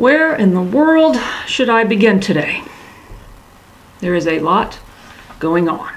Where in the world should I begin today? There is a lot going on.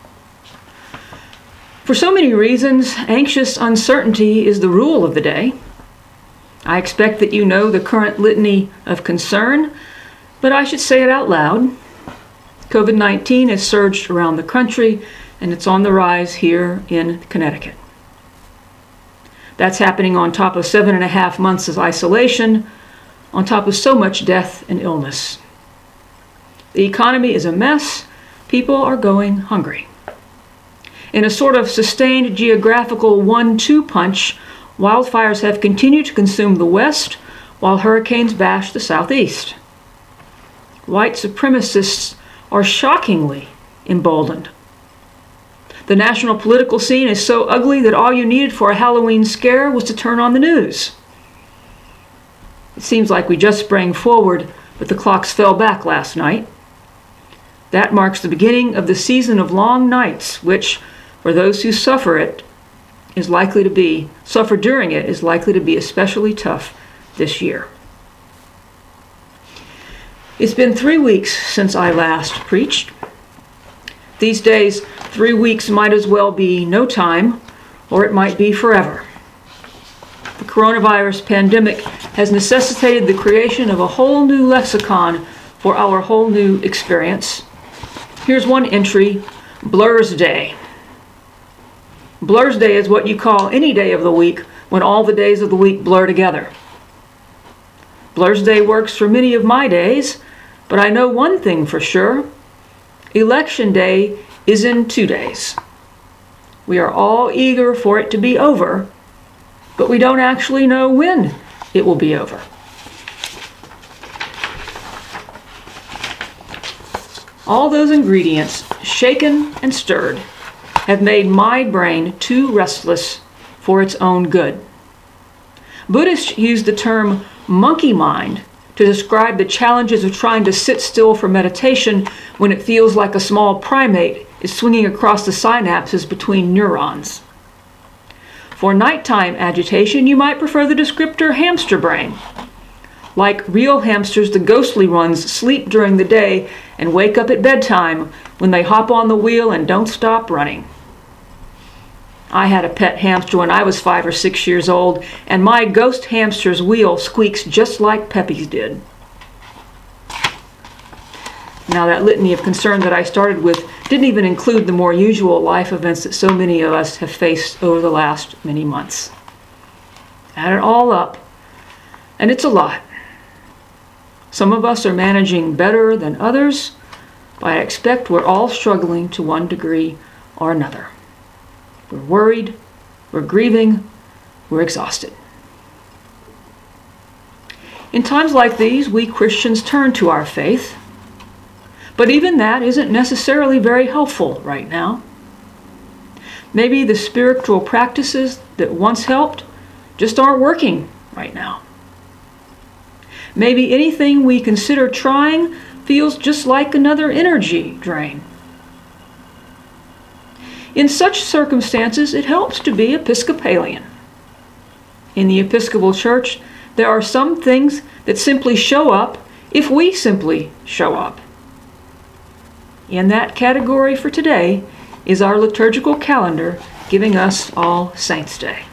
For so many reasons, anxious uncertainty is the rule of the day. I expect that you know the current litany of concern, but I should say it out loud. COVID-19 has surged around the country, and it's on the rise here in Connecticut. That's happening on top of 7.5 months of isolation, on top of so much death and illness. The economy is a mess. People are going hungry. In a sort of sustained geographical 1-2 punch, wildfires have continued to consume the West, while hurricanes bash the Southeast. White supremacists are shockingly emboldened. The national political scene is so ugly that all you needed for a Halloween scare was to turn on the news. It seems like we just sprang forward, but the clocks fell back last night. That marks the beginning of the season of long nights, which, for those who suffer during it, is likely to be especially tough this year. It's been 3 weeks since I last preached. These days, 3 weeks might as well be no time, or it might be forever. The coronavirus pandemic has necessitated the creation of a whole new lexicon for our whole new experience. Here's one entry: Blur's Day. Blur's Day is what you call any day of the week when all the days of the week blur together. Blur's Day works for many of my days, but I know one thing for sure. Election Day is in 2 days. We are all eager for it to be over, but we don't actually know when it will be over. All those ingredients, shaken and stirred, have made my brain too restless for its own good. Buddhists use the term monkey mind to describe the challenges of trying to sit still for meditation when it feels like a small primate is swinging across the synapses between neurons. For nighttime agitation, you might prefer the descriptor hamster brain. Like real hamsters, the ghostly ones sleep during the day and wake up at bedtime when they hop on the wheel and don't stop running. I had a pet hamster when I was 5 or 6 years old, and my ghost hamster's wheel squeaks just like Pepe's did. Now, that litany of concern that I started with didn't even include the more usual life events that so many of us have faced over the last many months. Add it all up, and it's a lot. Some of us are managing better than others, but I expect we're all struggling to one degree or another. We're worried, we're grieving, we're exhausted. In times like these, we Christians turn to our faith, but even that isn't necessarily very helpful right now. Maybe the spiritual practices that once helped just aren't working right now. Maybe anything we consider trying feels just like another energy drain. In such circumstances, it helps to be Episcopalian. In the Episcopal Church, there are some things that simply show up if we simply show up. In that category for today is our liturgical calendar giving us All Saints' Day.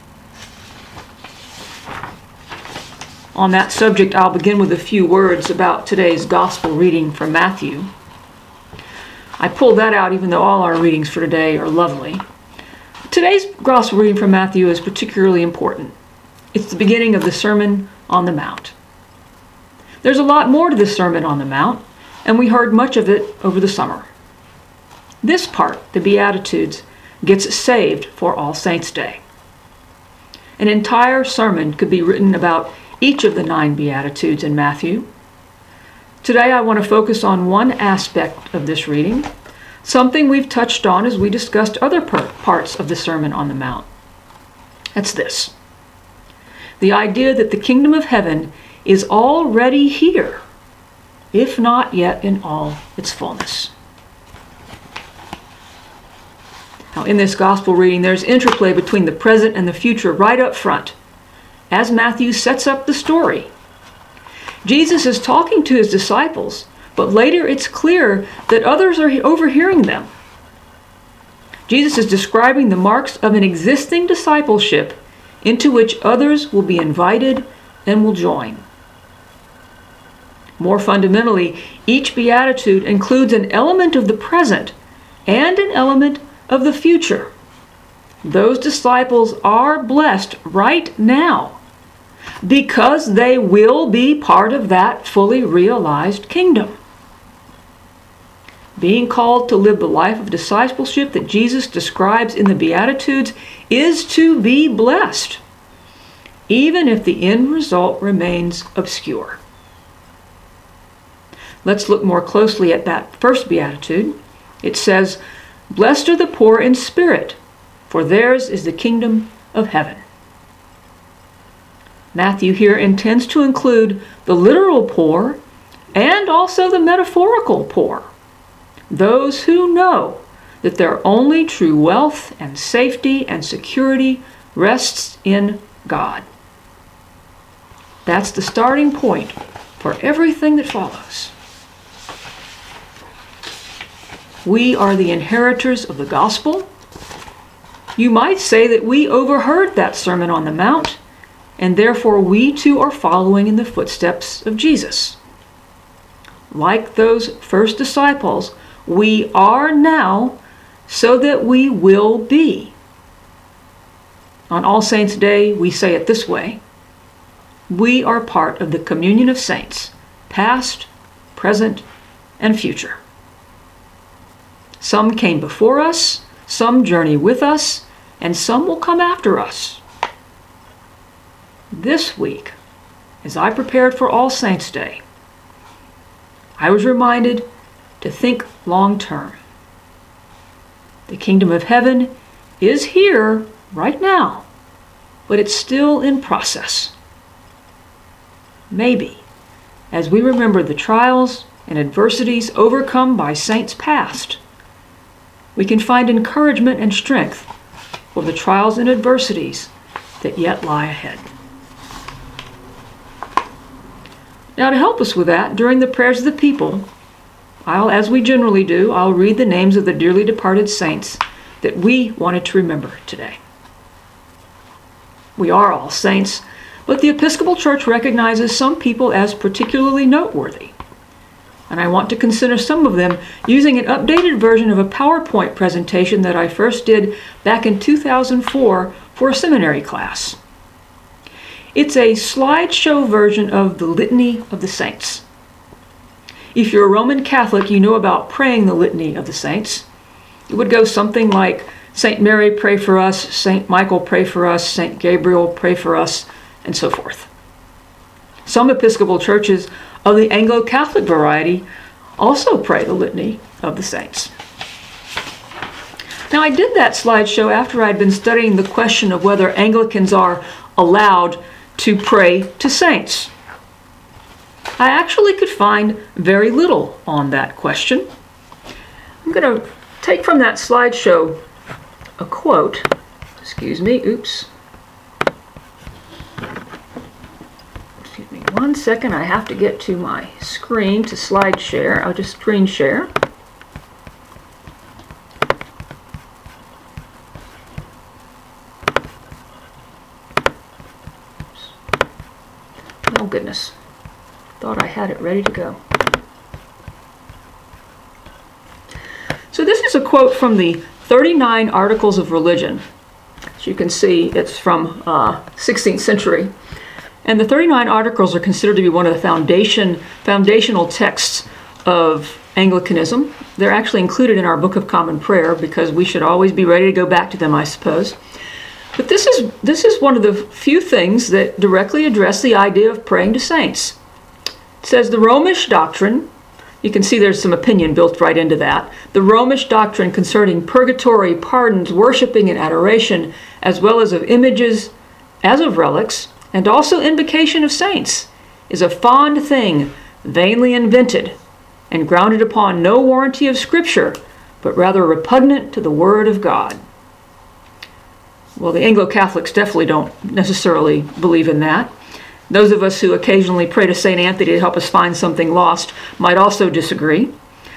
On that subject, I'll begin with a few words about today's gospel reading from Matthew. I pulled that out even though all our readings for today are lovely. Today's gospel reading from Matthew is particularly important. It's the beginning of the Sermon on the Mount. There's a lot more to the Sermon on the Mount, and we heard much of it over the summer. This part, the Beatitudes, gets saved for All Saints' Day. An entire sermon could be written about each of the 9 Beatitudes in Matthew. Today I want to focus on one aspect of this reading, something we've touched on as we discussed other parts of the Sermon on the Mount. That's this: the idea that the kingdom of heaven is already here, if not yet in all its fullness. Now, in this gospel reading, there's interplay between the present and the future right up front, as Matthew sets up the story. Jesus is talking to his disciples, but later it's clear that others are overhearing them. Jesus is describing the marks of an existing discipleship into which others will be invited and will join. More fundamentally, each beatitude includes an element of the present and an element of the future. Those disciples are blessed right now because they will be part of that fully realized kingdom. Being called to live the life of discipleship that Jesus describes in the Beatitudes is to be blessed, even if the end result remains obscure. Let's look more closely at that first Beatitude. It says, "Blessed are the poor in spirit, for theirs is the kingdom of heaven." Matthew here intends to include the literal poor and also the metaphorical poor, those who know that their only true wealth and safety and security rests in God. That's the starting point for everything that follows. We are the inheritors of the gospel. You might say that we overheard that Sermon on the Mount, and therefore we too are following in the footsteps of Jesus. Like those first disciples, we are now so that we will be. On All Saints' Day, we say it this way: we are part of the communion of saints, past, present, and future. Some came before us, some journey with us, and some will come after us. This week, as I prepared for All Saints' Day, I was reminded to think long term. The kingdom of heaven is here right now, but it's still in process. Maybe, as we remember the trials and adversities overcome by saints past, we can find encouragement and strength for the trials and adversities that yet lie ahead. Now, to help us with that, during the prayers of the people, as we generally do, I'll read the names of the dearly departed saints that we wanted to remember today. We are all saints, but the Episcopal Church recognizes some people as particularly noteworthy. And I want to consider some of them using an updated version of a PowerPoint presentation that I first did back in 2004 for a seminary class. It's a slideshow version of the Litany of the Saints. If you're a Roman Catholic, you know about praying the Litany of the Saints. It would go something like, Saint Mary, pray for us, Saint Michael, pray for us, Saint Gabriel, pray for us, and so forth. Some Episcopal churches of the Anglo-Catholic variety also pray the Litany of the Saints. Now, I did that slideshow after I'd been studying the question of whether Anglicans are allowed to pray to saints. I actually could find very little on that question. I'm going to take from that slideshow a quote. Excuse me, oops. Excuse me 1 second, I have to get to my screen to slide share. I'll just screen share. Oh goodness, thought I had it ready to go. So this is a quote from the 39 Articles of Religion. As you can see, it's from 16th century. And the 39 Articles are considered to be one of the foundational texts of Anglicanism. They're actually included in our Book of Common Prayer because we should always be ready to go back to them, I suppose. But this is one of the few things that directly address the idea of praying to saints. It says the Romish doctrine, you can see there's some opinion built right into that, the Romish doctrine concerning purgatory, pardons, worshiping, and adoration, as well as of images, as of relics, and also invocation of saints, is a fond thing, vainly invented, and grounded upon no warranty of Scripture, but rather repugnant to the Word of God. Well, the Anglo-Catholics definitely don't necessarily believe in that. Those of us who occasionally pray to St. Anthony to help us find something lost might also disagree.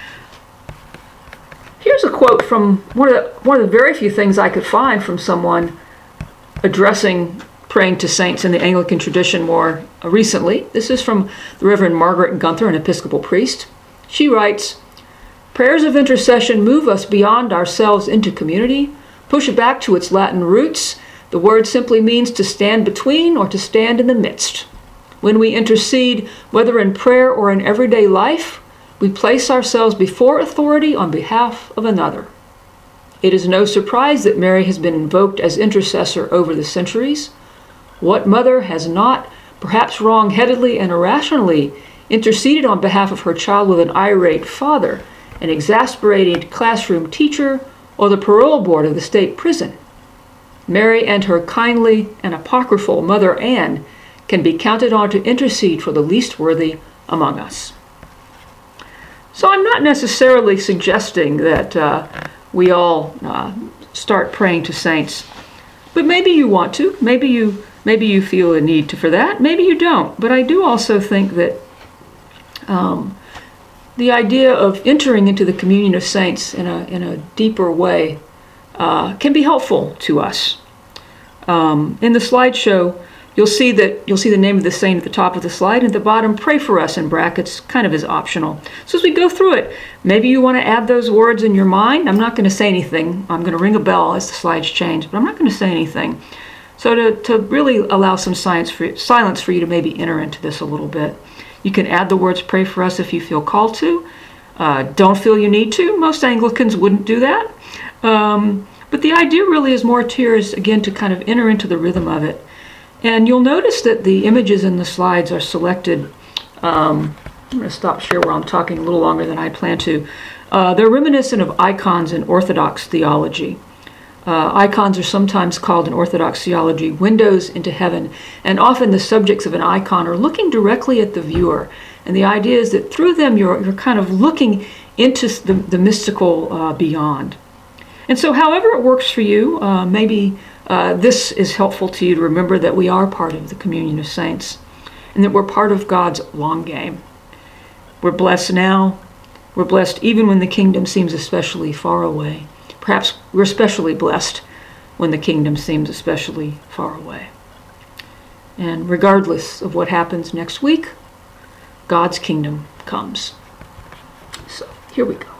Here's a quote from one of the very few things I could find from someone addressing praying to saints in the Anglican tradition more recently. This is from the Reverend Margaret Gunther, an Episcopal priest. She writes, "Prayers of intercession move us beyond ourselves into community, push it back to its Latin roots. The word simply means to stand between or to stand in the midst. When we intercede, whether in prayer or in everyday life, we place ourselves before authority on behalf of another. It is no surprise that Mary has been invoked as intercessor over the centuries. What mother has not, perhaps wrong-headedly and irrationally, interceded on behalf of her child with an irate father, an exasperated classroom teacher, or the parole board of the state prison? Mary and her kindly and apocryphal mother Anne can be counted on to intercede for the least worthy among us." So I'm not necessarily suggesting that we all start praying to saints, but maybe you want to. Maybe you feel a need for that. Maybe you don't. But I do also think that the idea of entering into the communion of saints in a deeper way can be helpful to us. In the slideshow, you'll see the name of the saint at the top of the slide, and at the bottom, "Pray for us" in brackets, kind of is optional. So as we go through it, maybe you want to add those words in your mind. I'm not going to say anything. I'm going to ring a bell as the slides change, but I'm not going to say anything. So to really allow some silence for you to maybe enter into this a little bit. You can add the words "Pray for us" if you feel called to. Don't feel you need to. Most Anglicans wouldn't do that. But the idea really is more tears, again, to kind of enter into the rhythm of it. And you'll notice that the images in the slides are selected. I'm going to stop share where I'm talking a little longer than I plan to. They're reminiscent of icons in Orthodox theology. Icons are sometimes called in Orthodox theology windows into heaven, and often the subjects of an icon are looking directly at the viewer. And the idea is that through them you're kind of looking into the mystical beyond. And so however it works for you, maybe this is helpful to you to remember that we are part of the communion of saints and that we're part of God's long game. We're blessed now. We're blessed even when the kingdom seems especially far away. Perhaps we're especially blessed when the kingdom seems especially far away. And regardless of what happens next week, God's kingdom comes. So here we go.